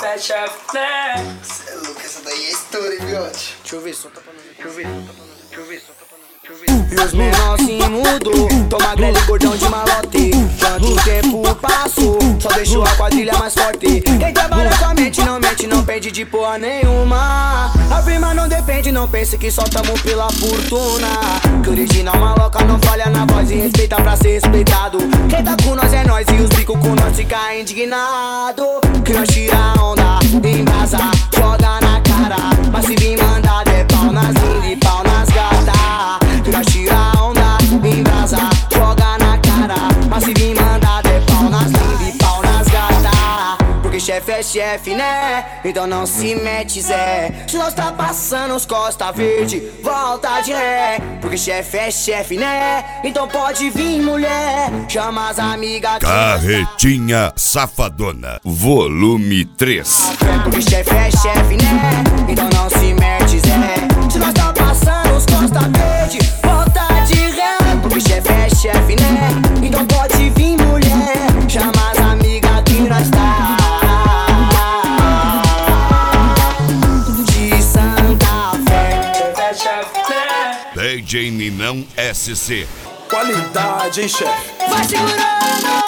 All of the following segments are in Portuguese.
É chefe, né? Cê é louco, essa daí é história, hein, biote? Deixa eu ver, solta pra nós. Deixa eu ver, solta pra nós. Deixa eu ver, solta pra nós. E os menorzinhos mudou, toma grelha e gordão de malote. Quanto tempo passou, só deixou a quadrilha mais forte. Quem trabalha com a mente não mente, não pende de porra nenhuma. A firma não depende, não pense que só tamo pela fortuna. Que original maloca não falha na voz e respeita pra ser respeitado. Quem tá com nós é nós e os bicos com nós fica indignado. Que nós tira a onda, embrasa, joga na cara. Mas se vir mandado é pau nas lindas e pau nas gatas. Que nós tira a onda, embrasa, joga na cara. Mas se vir mandado é pau nas lindas e pau nas gatas. Porque chefe é chefe, né? Então não se mete, Zé. Se nós tá passando os Costa Verde, volta de ré. Porque chefe é chefe, né? Então pode vir, mulher. Chama as amigas. Carretinha Safadona, volume 3. Porque chefe é chefe, né? Então não se mete, Zé. Se nós tá passando os Costa Verde, volta de ré. Porque chefe é chefe, né? Então pode vir, mulher. Chama as amigas que nós tá de Santa Fé. É chefe, né? DJ Ninão SC. Qualidade, hein, chefe? Vai segurando.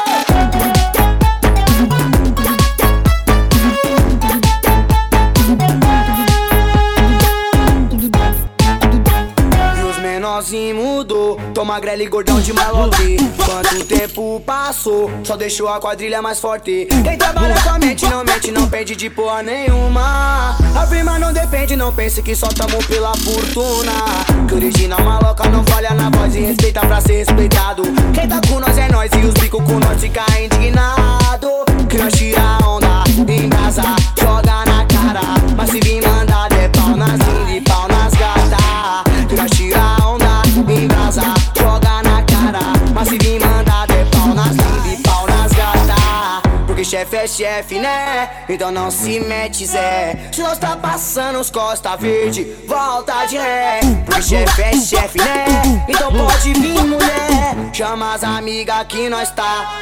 Menorzinho mudou, toma grelha e gordão de malote. Quanto tempo passou, só deixou a quadrilha mais forte. Quem trabalha com a mente não mente, não pende de porra nenhuma. A firma não depende, não pense que só tamo pela fortuna. Que original maloca não falha na voz e respeita pra ser respeitado. Quem tá com nós é nós e os bicos com nós fica indignado. Que nós tira a onda, embrasa, joga na cara. Mas se vir mandado é pau nas lindas e pau nas gatas. Que nós tira a onda, embrasa, joga na cara. Mas se vir mandado é pau nas lindas e pau nas gatas. Porque chefe é chefe, né? Então não se mete, Zé. Se nós tá passando os Costa Verde, volta de ré. Porque chefe é chefe, né? Então pode vir, mulher. Chama as amigas que nós tá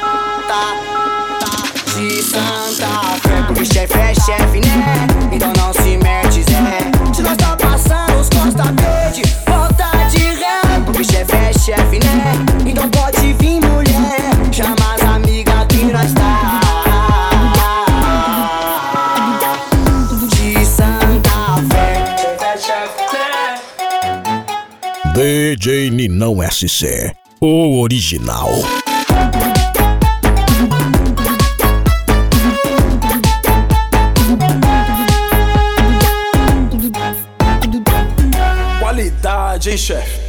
de Santa Fé. Porque chefe é chefe, né? Então não se mete, Zé. Se nós tá passando os Costa Verde, volta de ré. Porque chefe é chefe, né? Então pode vir, mulher. Chama as amigas que nós tá de Santa Fé. É chefe, né? DJ Ninão SC, o original. Qualidade, hein, chefe?